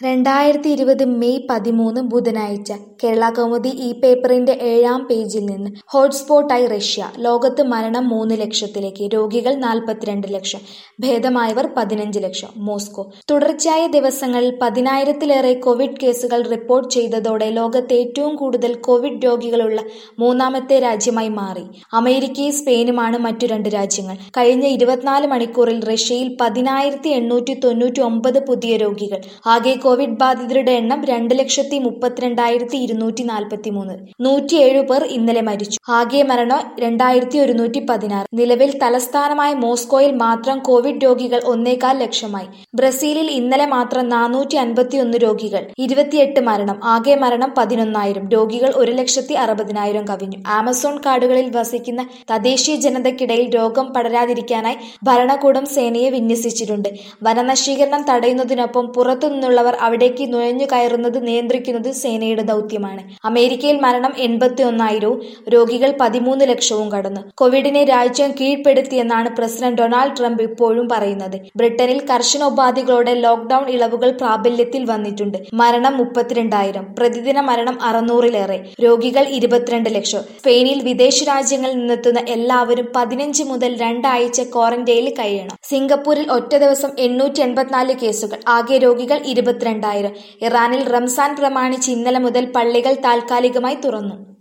2020 May 13 ബുധനാഴ്ച കേരളകൗമുദി പേപ്പറിന്റെ 7-ാം പേജിൽ നിന്ന് ഹോട്ട്സ്പോട്ടായി റഷ്യ. ലോകത്ത് മരണം 3 ലക്ഷത്തിലേക്ക്, രോഗികൾ 42 ലക്ഷം, ഭേദമായവർ 15 ലക്ഷം. മോസ്കോ. തുടർച്ചയായ ദിവസങ്ങളിൽ 10,000-ലേറെ കോവിഡ് കേസുകൾ റിപ്പോർട്ട് ചെയ്തതോടെ ലോകത്ത് ഏറ്റവും കൂടുതൽ കോവിഡ് രോഗികളുള്ള മൂന്നാമത്തെ രാജ്യമായി മാറി. അമേരിക്കയും സ്പെയിനുമാണ് മറ്റു 2 രാജ്യങ്ങൾ. കഴിഞ്ഞ 24 മണിക്കൂറിൽ റഷ്യയിൽ 10,899 പുതിയ രോഗികൾ. ആകെ കോവിഡ് ബാധിതരുടെ എണ്ണം 2,32,243. 107 പേർ ഇന്നലെ മരിച്ചു. ആകെ മരണം 2,116. നിലവിൽ തലസ്ഥാനമായ മോസ്കോയിൽ മാത്രം കോവിഡ് രോഗികൾ 1.25 ലക്ഷമായി. ബ്രസീലിൽ ഇന്നലെ മാത്രം 451 രോഗികൾ, 28 മരണം. ആകെ മരണം 11,000. രോഗികൾ 1,60,000 കവിഞ്ഞു. ആമസോൺ കാടുകളിൽ വസിക്കുന്ന തദ്ദേശീയ ജനതയ്ക്കിടയിൽ രോഗം പടരാതിരിക്കാനായി ഭരണകൂടം സേനയെ വിന്യസിച്ചിട്ടുണ്ട്. വനനശീകരണം തടയുന്നതിനൊപ്പം പുറത്തുനിന്നുള്ളവർ അവിടേക്ക് നുഴഞ്ഞു കയറുന്നത് നിയന്ത്രിക്കുന്നത് സേനയുടെ ദൗത്യമാണ്. അമേരിക്കയിൽ മരണം 81,000-വും രോഗികൾ 13 ലക്ഷവും കടന്നു. കോവിഡിനെ രാജ്യം കീഴ്പ്പെടുത്തിയെന്നാണ് പ്രസിഡന്റ് ഡൊണാൾഡ് ട്രംപ് ഇപ്പോഴും പറയുന്നത്. ബ്രിട്ടനിൽ കർശന ഉപാധികളോടെ ലോക്ഡൌൺ ഇളവുകൾ പ്രാബല്യത്തിൽ വന്നിട്ടുണ്ട്. മരണം 32,000. പ്രതിദിന മരണം 600-ലേറെ. രോഗികൾ 22 ലക്ഷം. സ്പെയിനിൽ വിദേശ രാജ്യങ്ങളിൽ നിന്നെത്തുന്ന എല്ലാവരും 15 മുതൽ 2 ആഴ്ച ക്വാറന്റൈനിൽ കഴിയണം. സിംഗപ്പൂരിൽ ഒറ്റ ദിവസം 884 കേസുകൾ. ആകെ രോഗികൾ 22,000. ഇറാനിൽ റംസാൻ പ്രമാണിച്ച് ഇന്നലെ മുതൽ പള്ളികൾ താൽക്കാലികമായി തുറന്നു.